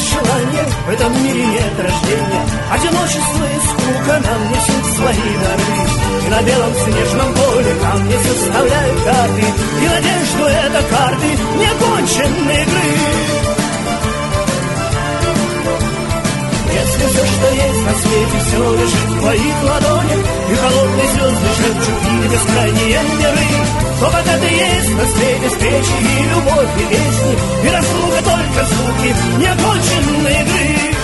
желания, в этом мире нет рождения. Одиночество и скука нам несут свои дары. И на белом снежном поле камни составляют карты, и надежду — это карты неоконченной игры. Если все, что есть на свете, все лежит в твоих ладонях, и холодные звезды шепчут и бескрайние миры, то как это есть на свете встречи и любовь, и песни, и разлука только звуки неоконченной игры.